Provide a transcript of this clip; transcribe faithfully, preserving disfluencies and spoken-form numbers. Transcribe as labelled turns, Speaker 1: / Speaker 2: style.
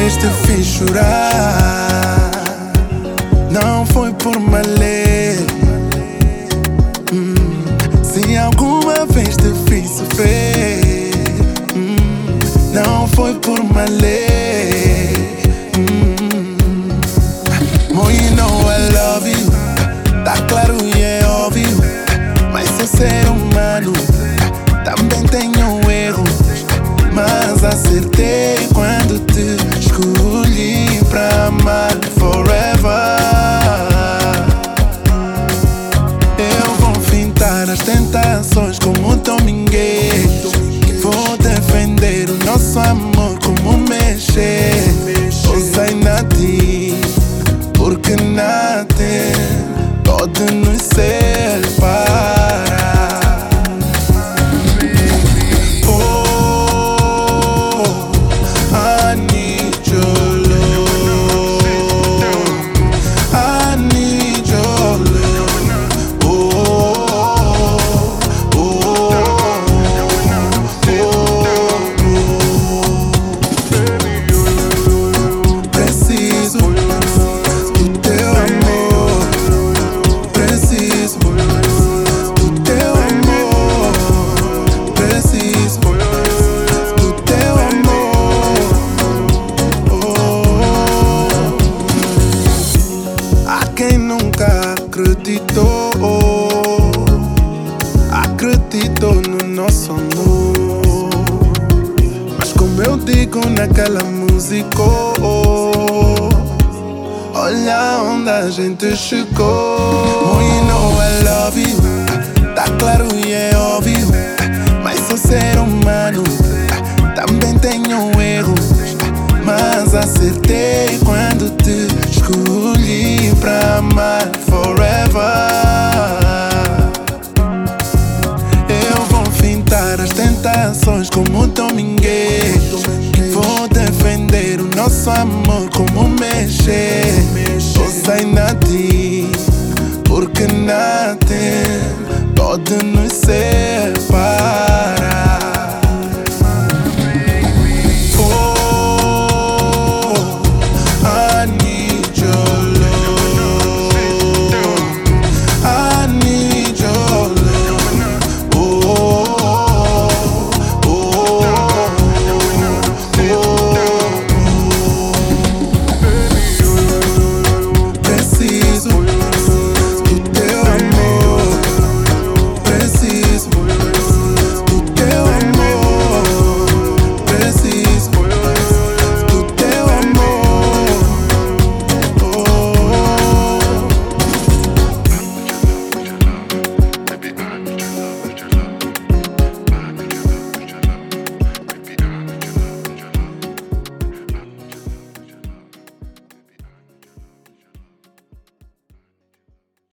Speaker 1: vez te fiz chorar, não foi por malê. hum, Se alguma vez te fiz sofrer, hum, não foi por malê. hum, Boy, you know I love you, tá claro e é óbvio, mas sou ser humano, também tenho erros, mas acertei quando te escolhi pra amar forever. Eu vou fintar as tentações como Dominguez, vou defender o nosso amor como mexer. Ousei na ti, porque nada pode nos separar. Quem nunca acreditou, acreditou no nosso amor, mas como eu digo naquela música, olha onde a gente chegou. Oh, you know I love you, tá claro e é óbvio, mas sou ser humano, também tenho erros, mas acertei quando te escolhi pra amar forever. Eu vou fintar as tentações como Dominguez, vou defender o nosso amor como mexer. Ousei na ti, porque nada pode nos ser.